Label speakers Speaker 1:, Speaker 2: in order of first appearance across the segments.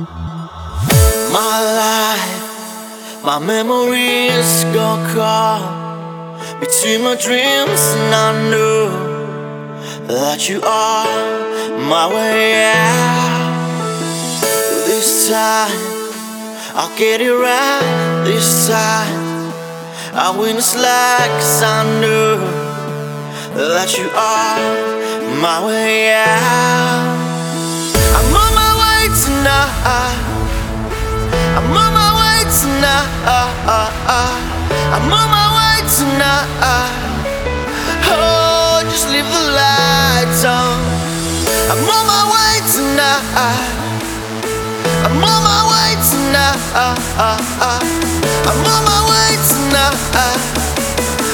Speaker 1: My life, my memories go caught between my dreams, and I know that you are my way out. This time I'll get it right. This time I'll win this life, 'cause I know that you are my way out. I'm on my way tonight. I'm on my way tonight. I'm on my way tonight. Oh, just leave the lights on. I'm on my way tonight. I'm on my way tonight. I'm on my way tonight.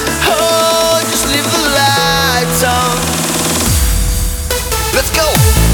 Speaker 1: Oh, just leave the lights on. Let's go.